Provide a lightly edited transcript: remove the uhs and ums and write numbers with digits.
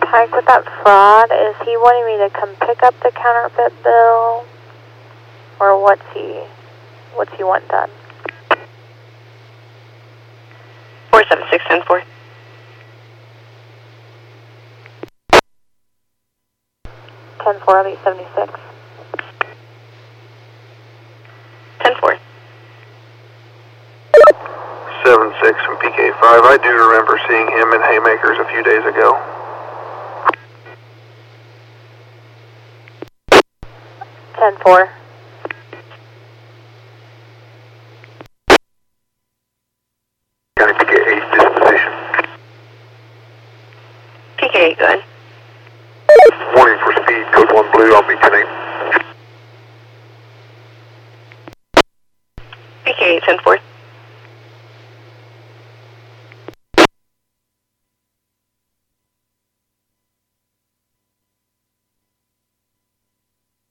Pike, with that fraud, is he wanting me to come pick up the counterfeit bill? Or what's he want done? 476-10-4. 10-4, Elite 76. 10-4. 7-6 from PK5. I do remember seeing him in Haymakers a few days ago. 10-4. County PK8 disposition. PK8, go ahead. Warning for speed, code 1 blue, I'll be 10-8. PK8, 10-4.